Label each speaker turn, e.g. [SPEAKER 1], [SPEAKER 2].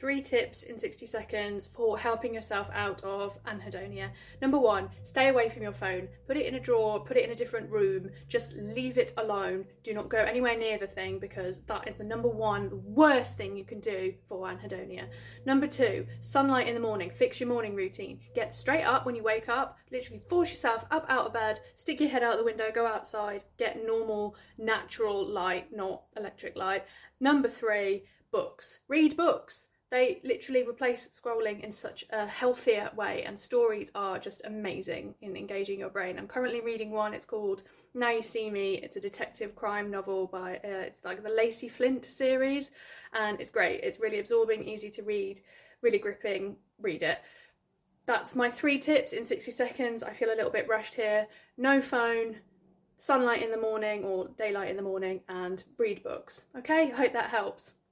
[SPEAKER 1] 3 tips in 60 seconds for helping yourself out of anhedonia. Number 1, stay away from your phone. Put it in a drawer, put it in a different room, just leave it alone. Do not go anywhere near the thing, because that is the number 1 worst thing you can do for anhedonia. Number 2, sunlight in the morning. Fix your morning routine. Get straight up when you wake up, literally force yourself up out of bed, stick your head out the window, go outside, get normal, natural light, not electric light. Number 3, books. Read books. They literally replace scrolling in such a healthier way, and stories are just amazing in engaging your brain. I'm currently reading one, it's called Now You See Me. It's a detective crime novel by, it's like the Lacey Flint series, and it's great. It's really absorbing, easy to read, really gripping. Read it. That's my 3 tips in 60 seconds. I feel a little bit rushed here. No phone, sunlight in the morning or daylight in the morning, and read books. Okay, I hope that helps.